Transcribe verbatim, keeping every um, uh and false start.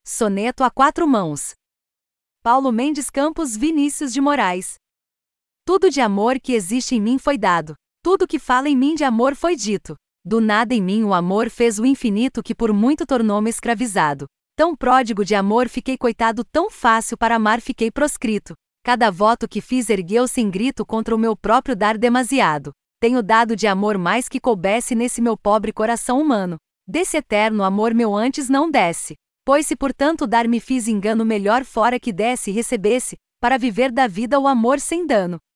Soneto a quatro mãos. Paulo Mendes Campos Vinícius de Moraes. Tudo de amor que existe em mim foi dado. Tudo que fala em mim de amor foi dito. Do nada em mim o amor fez o infinito que por muito tornou-me escravizado. Tão pródigo de amor fiquei coitado, tão fácil para amar fiquei proscrito. Cada voto que fiz ergueu-se em grito contra o meu próprio dar demasiado. Tenho dado de amor mais que coubesse nesse meu pobre coração humano. Desse eterno amor meu antes não desse. Pois se por tanto dar me fiz engano, melhor fora que desse e recebesse, para viver da vida o amor sem dano.